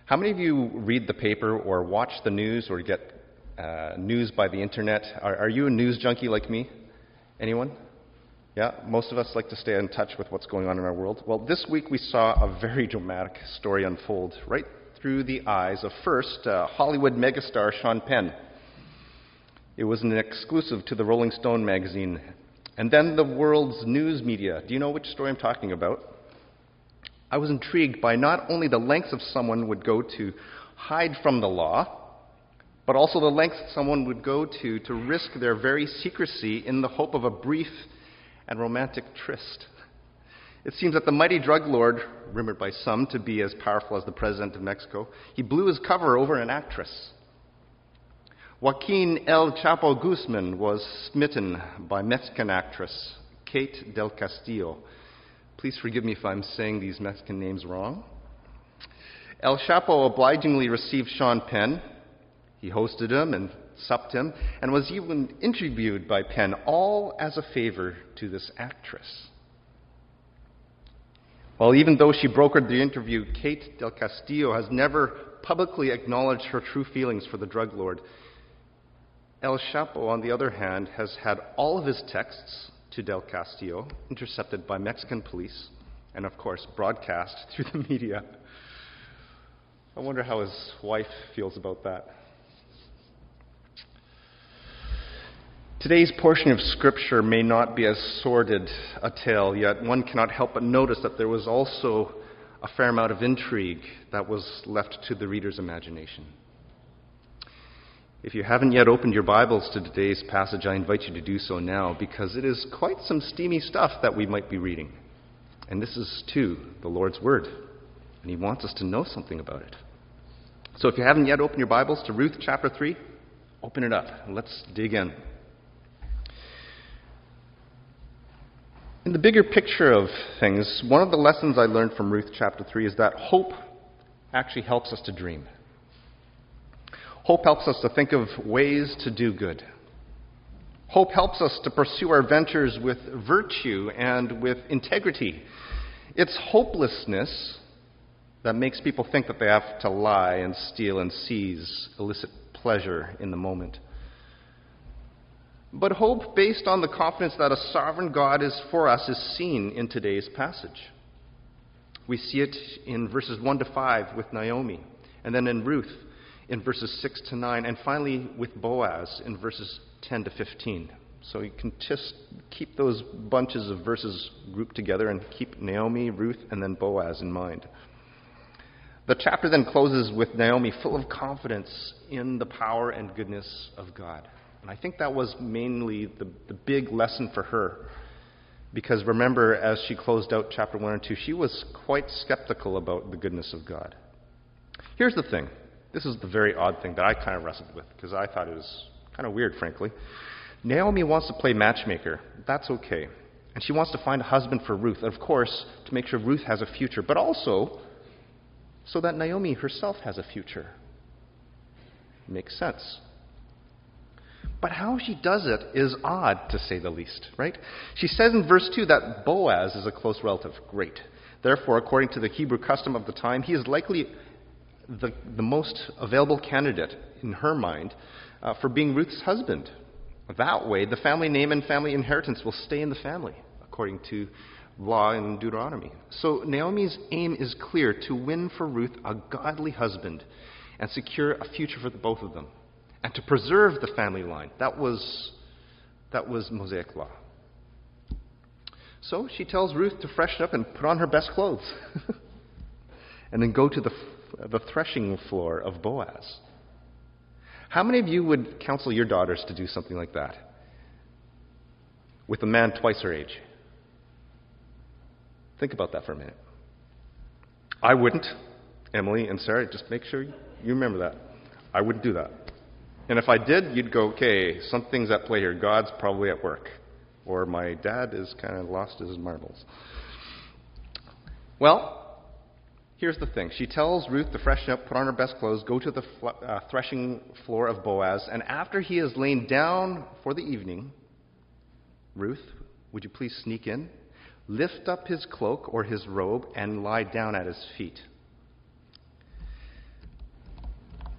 How many of you read the paper or watch the news or get news by the internet? Are you a news junkie like me? Anyone? Yeah, most of us like to stay in touch with what's going on in our world. Well, this week we saw a very dramatic story unfold right through the eyes of first Hollywood megastar Sean Penn. It was an exclusive to the Rolling Stone magazine. And then the world's news media. Do you know which story I'm talking about? I was intrigued by not only the lengths of someone would go to hide from the law, but also the lengths someone would go to risk their very secrecy in the hope of a brief and romantic tryst. It seems that the mighty drug lord, rumored by some to be as powerful as the president of Mexico, he blew his cover over an actress. Joaquin El Chapo Guzman was smitten by Mexican actress Kate del Castillo. Please forgive me if I'm saying these Mexican names wrong. El Chapo obligingly received Sean Penn. He hosted him and supped him, and was even interviewed by Penn, all as a favor to this actress. Well, even though she brokered the interview, Kate del Castillo has never publicly acknowledged her true feelings for the drug lord. El Chapo, on the other hand, has had all of his texts to Del Castillo intercepted by Mexican police and, of course, broadcast through the media. I wonder how his wife feels about that. Today's portion of Scripture may not be as sordid a tale, yet one cannot help but notice that there was also a fair amount of intrigue that was left to the reader's imagination. If you haven't yet opened your Bibles to today's passage, I invite you to do so now, because it is quite some steamy stuff that we might be reading. And this is, too, the Lord's Word, and He wants us to know something about it. So if you haven't yet opened your Bibles to Ruth chapter 3, open it up, and let's dig in. In the bigger picture of things, one of the lessons I learned from Ruth chapter 3 is that hope actually helps us to dream. Hope helps us to think of ways to do good. Hope helps us to pursue our ventures with virtue and with integrity. It's hopelessness that makes people think that they have to lie and steal and seize illicit pleasure in the moment. But hope based on the confidence that a sovereign God is for us is seen in today's passage. We see it in verses 1 to 5 with Naomi, and then in Ruth in verses 6 to 9, and finally with Boaz in verses 10 to 15. So you can just keep those bunches of verses grouped together and keep Naomi, Ruth, and then Boaz in mind. The chapter then closes with Naomi full of confidence in the power and goodness of God. And I think that was mainly the big lesson for her. Because remember, as she closed out chapter 1 and 2, she was quite skeptical about the goodness of God. Here's the thing. This is the very odd thing that I kind of wrestled with, because I thought it was kind of weird, frankly. Naomi wants to play matchmaker. That's okay. And she wants to find a husband for Ruth, of course, to make sure Ruth has a future, but also so that Naomi herself has a future. Makes sense. But how she does it is odd, to say the least, right? She says in verse 2 that Boaz is a close relative. Great. Therefore, according to the Hebrew custom of the time, he is likely the most available candidate in her mind for being Ruth's husband. That way, the family name and family inheritance will stay in the family, according to law in Deuteronomy. So Naomi's aim is clear: to win for Ruth a godly husband and secure a future for the both of them, and to preserve the family line. That was Mosaic law. So she tells Ruth to freshen up and put on her best clothes and then go to the threshing floor of Boaz. How many of you would counsel your daughters to do something like that with a man twice her age? Think about that for a minute. I wouldn't. Emily and Sarah, just make sure you remember that. I wouldn't do that. And if I did, you'd go, okay, something's at play here. God's probably at work. Or my dad is kind of lost his marbles. Well, here's the thing. She tells Ruth to freshen up, put on her best clothes, go to the threshing floor of Boaz, and after he has lain down for the evening, Ruth, would you please sneak in, lift up his cloak or his robe, and lie down at his feet.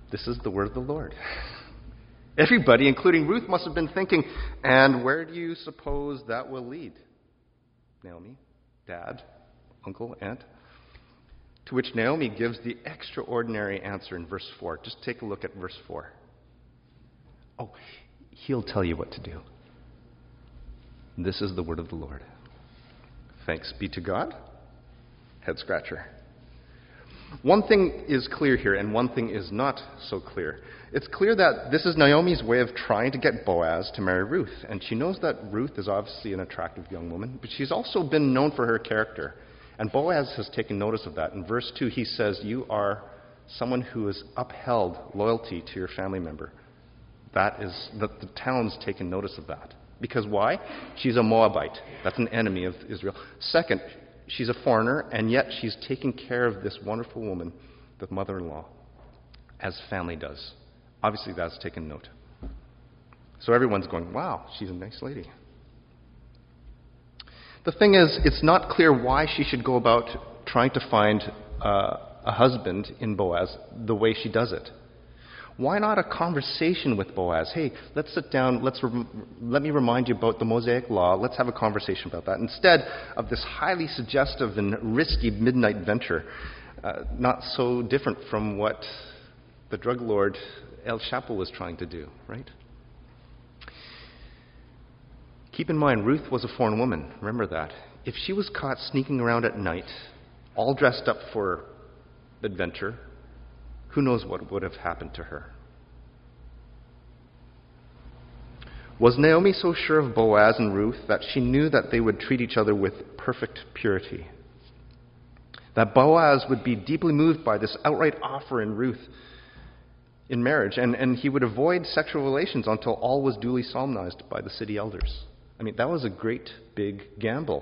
This is the word of the Lord. Everybody, including Ruth, must have been thinking, and where do you suppose that will lead? Naomi, dad, uncle, aunt. To which Naomi gives the extraordinary answer in verse 4. Just take a look at verse 4. Oh, he'll tell you what to do. This is the word of the Lord. Thanks be to God. Head scratcher. One thing is clear here, and one thing is not so clear. It's clear that this is Naomi's way of trying to get Boaz to marry Ruth. And she knows that Ruth is obviously an attractive young woman, but she's also been known for her character. And Boaz has taken notice of that. In verse 2, he says, you are someone who has upheld loyalty to your family member. That the town's taken notice of that. Because why? She's a Moabite. That's an enemy of Israel. Second, she's a foreigner, and yet she's taking care of this wonderful woman, the mother-in-law, as family does. Obviously, that's taken note. So everyone's going, wow, she's a nice lady. The thing is, it's not clear why she should go about trying to find a husband in Boaz the way she does it. Why not a conversation with Boaz? Hey, let's sit down. Let me remind you about the Mosaic Law. Let's have a conversation about that. Instead of this highly suggestive and risky midnight venture, not so different from what the drug lord El Chapo was trying to do, right? Keep in mind, Ruth was a foreign woman. Remember that. If she was caught sneaking around at night, all dressed up for adventure, who knows what would have happened to her? Was Naomi so sure of Boaz and Ruth that she knew that they would treat each other with perfect purity? That Boaz would be deeply moved by this outright offer in Ruth in marriage, and he would avoid sexual relations until all was duly solemnized by the city elders. I mean, that was a great big gamble.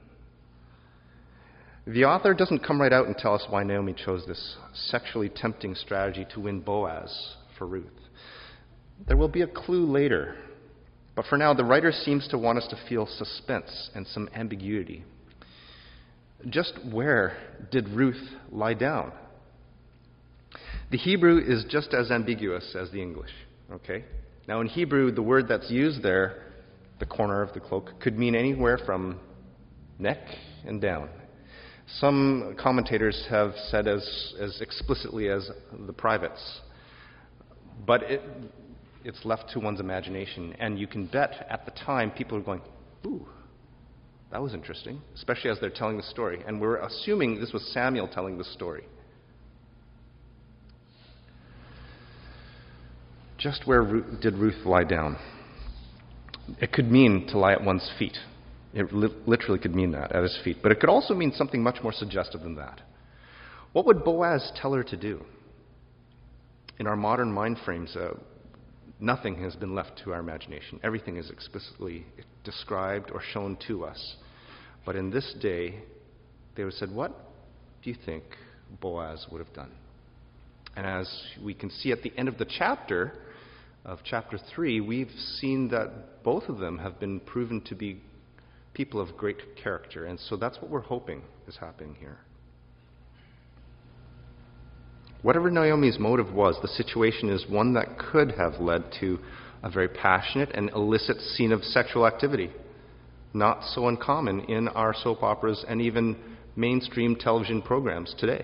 The author doesn't come right out and tell us why Naomi chose this sexually tempting strategy to win Boaz for Ruth. There will be a clue later. But for now, the writer seems to want us to feel suspense and some ambiguity. Just where did Ruth lie down? The Hebrew is just as ambiguous as the English. Okay? Now, in Hebrew, the word that's used there, the corner of the cloak, could mean anywhere from neck and down. Some commentators have said as explicitly as the privates. But it's left to one's imagination. And you can bet at the time people are going, ooh, that was interesting, especially as they're telling the story. And we're assuming this was Samuel telling the story. Just where did Ruth lie down? It could mean to lie at one's feet. It literally could mean that, at his feet. But it could also mean something much more suggestive than that. What would Boaz tell her to do? In our modern mind frames, nothing has been left to our imagination. Everything is explicitly described or shown to us. But in this day, they would have said, what do you think Boaz would have done? And as we can see at the end of the chapter, of chapter 3, we've seen that both of them have been proven to be people of great character. And so that's what we're hoping is happening here. Whatever Naomi's motive was, the situation is one that could have led to a very passionate and illicit scene of sexual activity. Not so uncommon in our soap operas and even mainstream television programs today.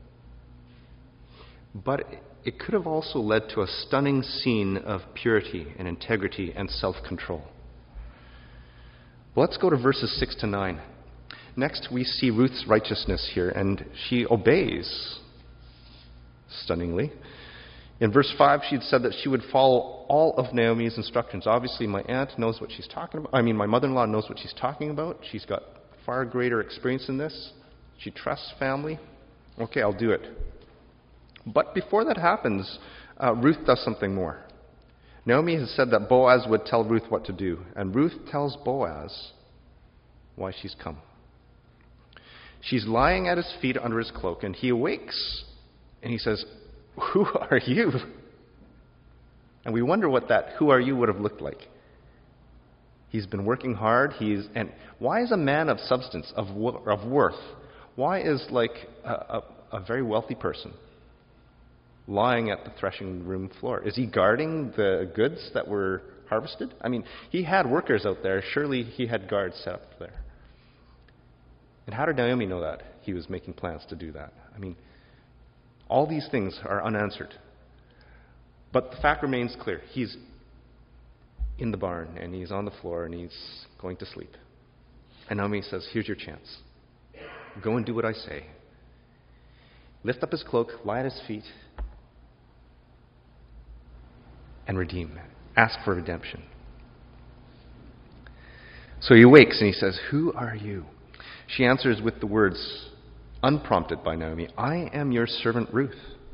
But it could have also led to a stunning scene of purity and integrity and self-control. Well, let's go to verses 6 to 9. Next, we see Ruth's righteousness here, and she obeys stunningly. In verse 5, she had said that she would follow all of Naomi's instructions. Obviously, my aunt knows what she's talking about. My mother-in-law knows what she's talking about. She's got far greater experience in this. She trusts family. Okay, I'll do it. But before that happens, Ruth does something more. Naomi has said that Boaz would tell Ruth what to do, and Ruth tells Boaz why she's come. She's lying at his feet under his cloak, and he awakes, and he says, "Who are you?" And we wonder what that "who are you" would have looked like. He's been working hard. And why is a man of substance, of worth, why is like a very wealthy person lying at the threshing room floor? Is he guarding the goods that were harvested? I mean, he had workers out there. Surely he had guards set up there. And how did Naomi know that he was making plans to do that? I mean, all these things are unanswered. But the fact remains clear. He's in the barn, and he's on the floor, and he's going to sleep. And Naomi says, here's your chance. Go and do what I say. Lift up his cloak, lie at his feet, and redeem. Ask for redemption. So he awakes and he says, who are you? She answers with the words, unprompted by Naomi, I am your servant Ruth.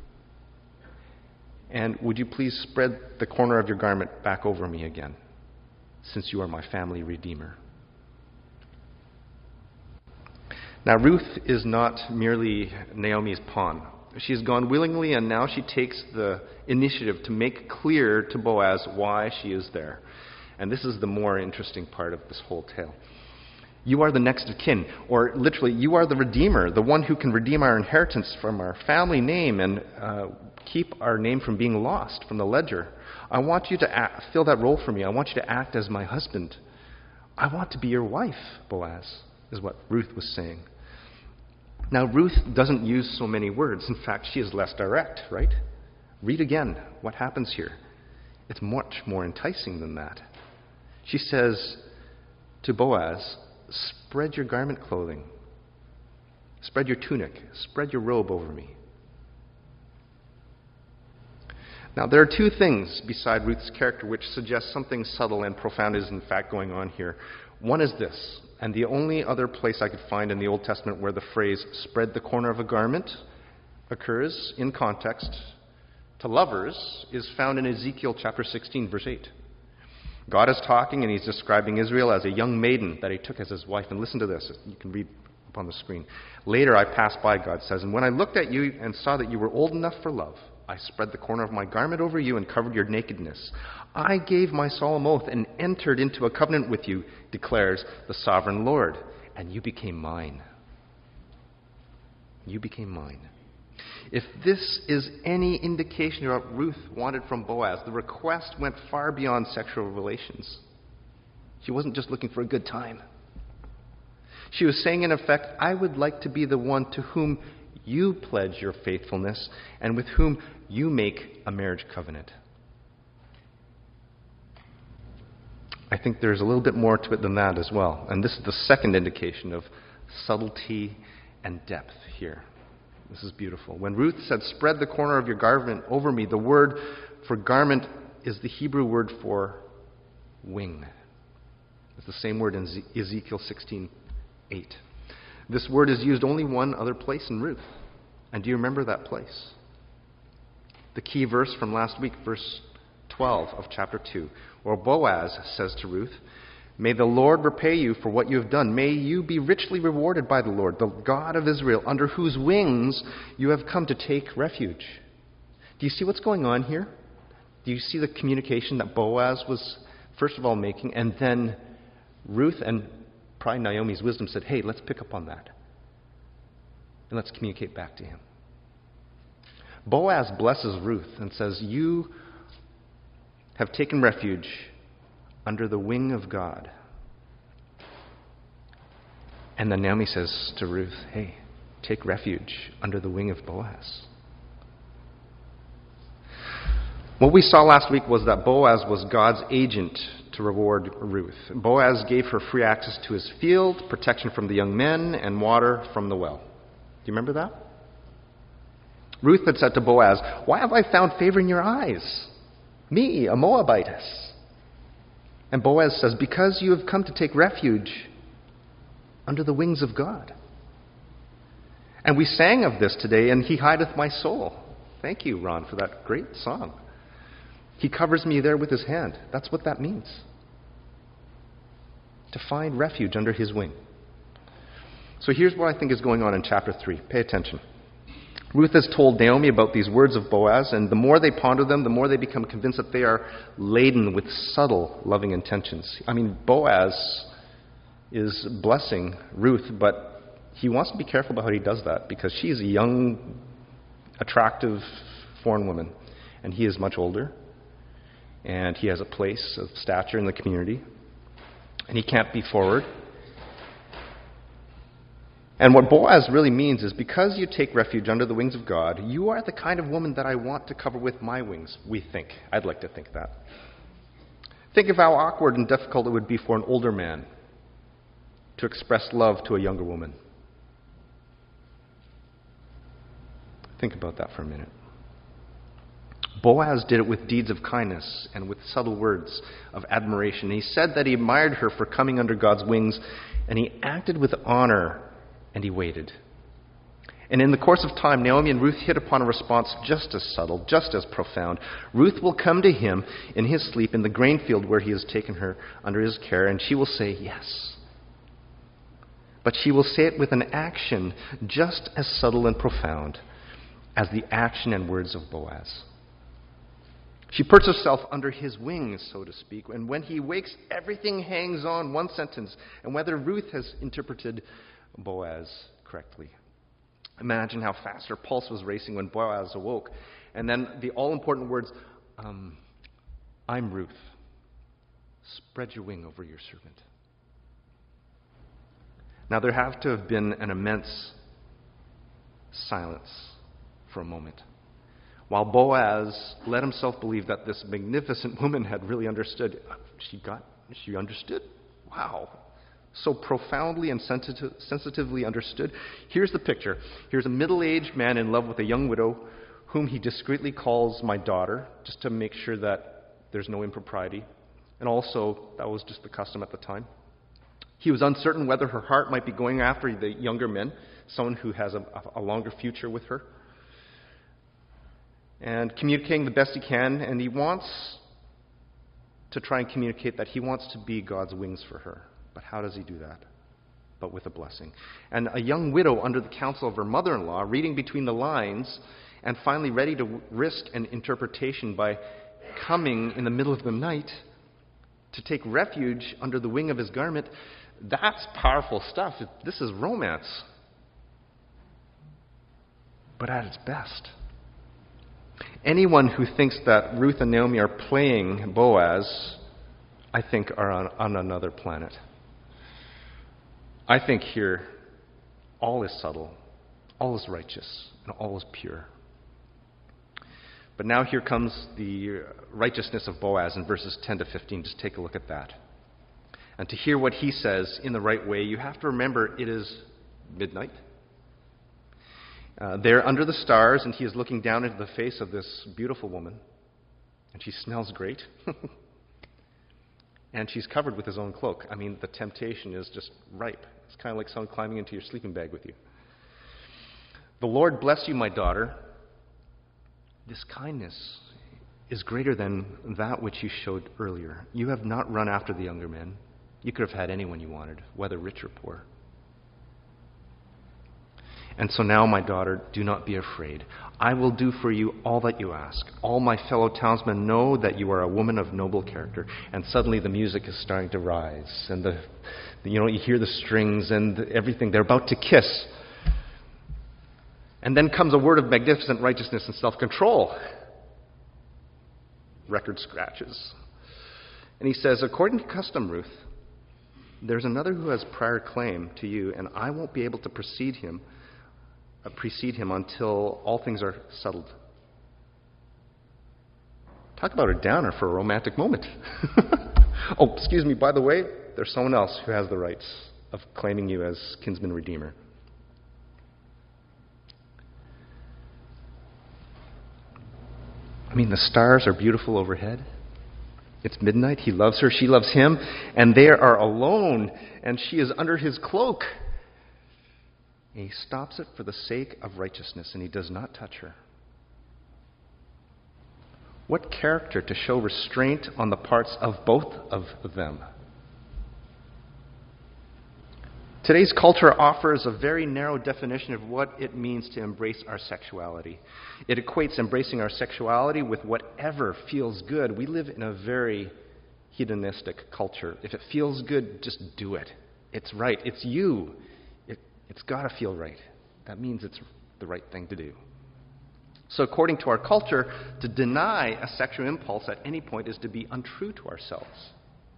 And would you please spread the corner of your garment back over me again, since you are my family redeemer. Now, Ruth is not merely Naomi's pawn. She's gone willingly, and now she takes the initiative to make clear to Boaz why she is there. And this is the more interesting part of this whole tale. You are the next of kin, or literally, you are the Redeemer, the one who can redeem our inheritance from our family name and keep our name from being lost from the ledger. I want you to fill that role for me. I want you to act as my husband. I want to be your wife, Boaz, is what Ruth was saying. Now, Ruth doesn't use so many words. In fact, she is less direct, right? Read again what happens here. It's much more enticing than that. She says to Boaz, spread your garment clothing, spread your tunic, spread your robe over me. Now, there are two things beside Ruth's character which suggest something subtle and profound is in fact going on here. One is this, and the only other place I could find in the Old Testament where the phrase spread the corner of a garment occurs in context to lovers is found in Ezekiel chapter 16, verse 8. God is talking, and he's describing Israel as a young maiden that he took as his wife. And listen to this. You can read up on the screen. Later I passed by, God says, and when I looked at you and saw that you were old enough for love, I spread the corner of my garment over you and covered your nakedness. I gave my solemn oath and entered into a covenant with you, declares the sovereign Lord, and you became mine. You became mine. If this is any indication of what Ruth wanted from Boaz, the request went far beyond sexual relations. She wasn't just looking for a good time. She was saying, in effect, I would like to be the one to whom you pledge your faithfulness and with whom you make a marriage covenant. I think there's a little bit more to it than that as well. And this is the second indication of subtlety and depth here. This is beautiful. When Ruth said, spread the corner of your garment over me, the word for garment is the Hebrew word for wing. It's the same word in Ezekiel 16:8. This word is used only one other place in Ruth. And do you remember that place? The key verse from last week, verse 12 of chapter 2, where Boaz says to Ruth, may the Lord repay you for what you have done. May you be richly rewarded by the Lord, the God of Israel, under whose wings you have come to take refuge. Do you see what's going on here? Do you see the communication that Boaz was, first of all, making, and then Ruth and probably Naomi's wisdom said, hey, let's pick up on that. And let's communicate back to him. Boaz blesses Ruth and says, you have taken refuge under the wing of God. And then Naomi says to Ruth, hey, take refuge under the wing of Boaz. What we saw last week was that Boaz was God's agent to reward Ruth. Boaz gave her free access to his field, protection from the young men, and water from the well. Do you remember that? Ruth had said to Boaz, why have I found favor in your eyes? Me, a Moabitess. And Boaz says, because you have come to take refuge under the wings of God. And we sang of this today, and he hideth my soul. Thank you, Ron, for that great song. He covers me there with his hand. That's what that means. To find refuge under his wing. So here's what I think is going on in chapter 3. Pay attention. Ruth has told Naomi about these words of Boaz, and the more they ponder them, the more they become convinced that they are laden with subtle, loving intentions. I mean, Boaz is blessing Ruth, but he wants to be careful about how he does that, because she's a young, attractive foreign woman. And he is much older, and he has a place of stature in the community, and he can't be forward. And what Boaz really means is, because you take refuge under the wings of God, you are the kind of woman that I want to cover with my wings, we think. I'd like to think that. Think of how awkward and difficult it would be for an older man to express love to a younger woman. Think about that for a minute. Boaz did it with deeds of kindness and with subtle words of admiration. He said that he admired her for coming under God's wings, and he acted with honor, and he waited. And in the course of time, Naomi and Ruth hit upon a response just as subtle, just as profound. Ruth will come to him in his sleep in the grain field where he has taken her under his care, and she will say yes. But she will say it with an action just as subtle and profound as the action and words of Boaz. She puts herself under his wings, so to speak, and when he wakes, everything hangs on one sentence, and whether Ruth has interpreted Boaz correctly. Imagine how fast her pulse was racing when Boaz awoke. And then the all-important words, I'm Ruth. Spread your wing over your servant. Now, there have to have been an immense silence for a moment, while Boaz let himself believe that this magnificent woman had really understood. She understood? Wow. So profoundly and sensitively understood. Here's the picture. Here's a middle-aged man in love with a young widow whom he discreetly calls my daughter, just to make sure that there's no impropriety. And also, that was just the custom at the time. He was uncertain whether her heart might be going after the younger men, someone who has a longer future with her. And communicating the best he can, and he wants to try and communicate that he wants to be God's wings for her. But how does he do that? But with a blessing. And a young widow under the counsel of her mother-in-law, reading between the lines, and finally ready to risk an interpretation by coming in the middle of the night to take refuge under the wing of his garment, that's powerful stuff. This is romance. But at its best. Anyone who thinks that Ruth and Naomi are playing Boaz, I think, are on another planet. I think here all is subtle, all is righteous, and all is pure. But now here comes the righteousness of Boaz in verses 10 to 15. Just take a look at that. And to hear what he says in the right way, you have to remember it is midnight. They're under the stars, and he is looking down into the face of this beautiful woman. And she smells great. And she's covered with his own cloak. I mean, the temptation is just ripe. It's kind of like someone climbing into your sleeping bag with you. The Lord bless you, my daughter. This kindness is greater than that which you showed earlier. You have not run after the younger men. You could have had anyone you wanted, whether rich or poor. And so now, my daughter, do not be afraid. I will do for you all that you ask. All my fellow townsmen know that you are a woman of noble character. And suddenly the music is starting to rise. And you hear the strings and everything. They're about to kiss. And then comes a word of magnificent righteousness and self-control. Record scratches. And he says, according to custom, Ruth, there's another who has prior claim to you, and I won't be able to precede him until all things are settled. Talk about a downer for a romantic moment. Oh, excuse me, by the way, there's someone else who has the rights of claiming you as kinsman redeemer. I mean, the stars are beautiful overhead. It's midnight. He loves her. She loves him. And they are alone. And she is under his cloak. And he stops it for the sake of righteousness. And he does not touch her. What character to show restraint on the parts of both of them. Today's culture offers a very narrow definition of what it means to embrace our sexuality. It equates embracing our sexuality with whatever feels good. We live in a very hedonistic culture. If it feels good, just do it. It's right. It's you. It's got to feel right. That means it's the right thing to do. So according to our culture, to deny a sexual impulse at any point is to be untrue to ourselves.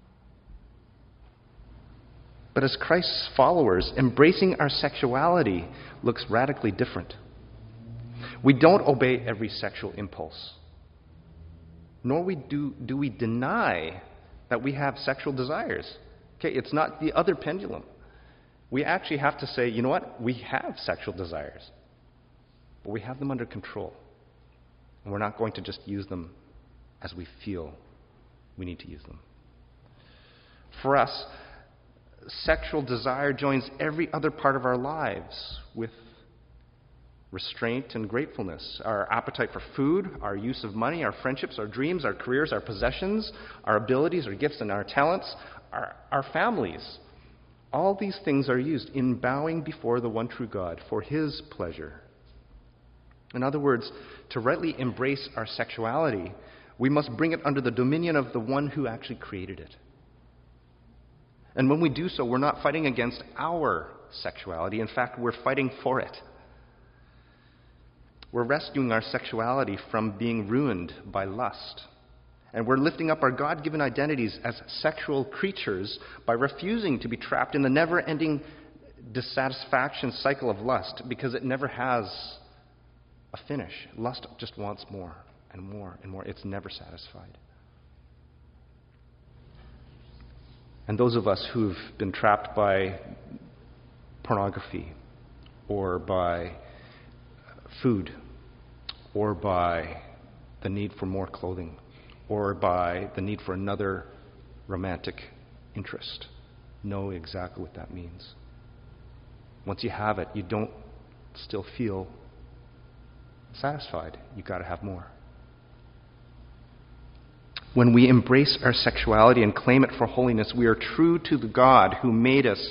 But as Christ's followers, embracing our sexuality looks radically different. We don't obey every sexual impulse, nor do we deny that we have sexual desires. Okay, it's not the other pendulum. We actually have to say, you know what? We have sexual desires, but we have them under control. And we're not going to just use them as we feel we need to use them. For us, sexual desire joins every other part of our lives with restraint and gratefulness. Our appetite for food, our use of money, our friendships, our dreams, our careers, our possessions, our abilities, our gifts, and our talents, our families. All these things are used in bowing before the one true God for His pleasure. In other words, to rightly embrace our sexuality, we must bring it under the dominion of the one who actually created it. And when we do so, we're not fighting against our sexuality. In fact, we're fighting for it. We're rescuing our sexuality from being ruined by lust. And we're lifting up our God-given identities as sexual creatures by refusing to be trapped in the never-ending dissatisfaction cycle of lust, because it never has a finish. Lust just wants more and more and more. It's never satisfied. And those of us who've been trapped by pornography or by food or by the need for more clothing or by the need for another romantic interest know exactly what that means. Once you have it, you don't still feel satisfied. You've got to have more. When we embrace our sexuality and claim it for holiness, we are true to the God who made us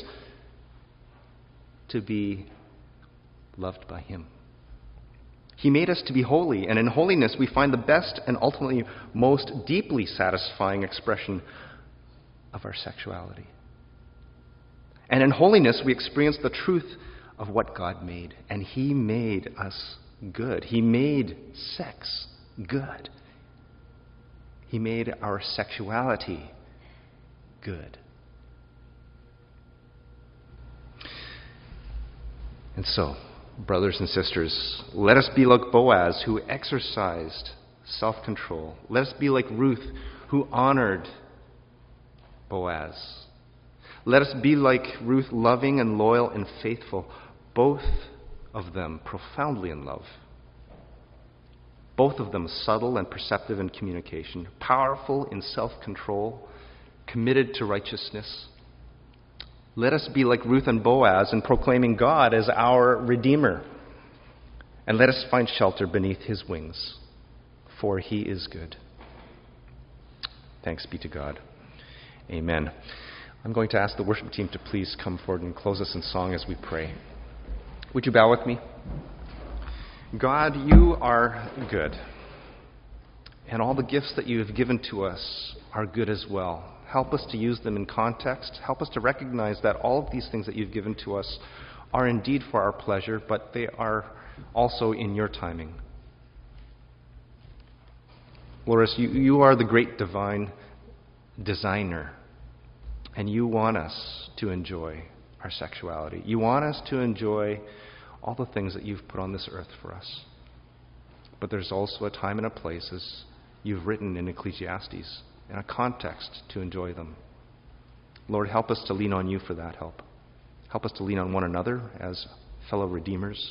to be loved by Him. He made us to be holy, and in holiness we find the best and ultimately most deeply satisfying expression of our sexuality. And in holiness we experience the truth of what God made, and He made us good. He made sex good. He made our sexuality good. And so, brothers and sisters, let us be like Boaz, who exercised self-control. Let us be like Ruth, who honored Boaz. Let us be like Ruth, loving and loyal and faithful, both of them profoundly in love. Both of them subtle and perceptive in communication, powerful in self-control, committed to righteousness. Let us be like Ruth and Boaz in proclaiming God as our Redeemer. And let us find shelter beneath His wings, for He is good. Thanks be to God. Amen. I'm going to ask the worship team to please come forward and close us in song as we pray. Would you bow with me? God, You are good. And all the gifts that You have given to us are good as well. Help us to use them in context. Help us to recognize that all of these things that You've given to us are indeed for our pleasure, but they are also in Your timing. Lord, you are the great divine designer, and You want us to enjoy our sexuality. You want us to enjoy all the things that You've put on this earth for us. But there's also a time and a place, as You've written in Ecclesiastes, and a context to enjoy them. Lord, help us to lean on You for that help. Help us to lean on one another as fellow redeemers,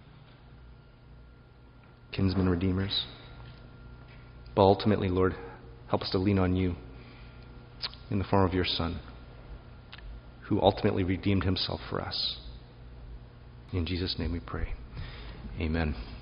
kinsmen redeemers. But ultimately, Lord, help us to lean on You in the form of Your Son, who ultimately redeemed Himself for us. In Jesus' name we pray. Amen.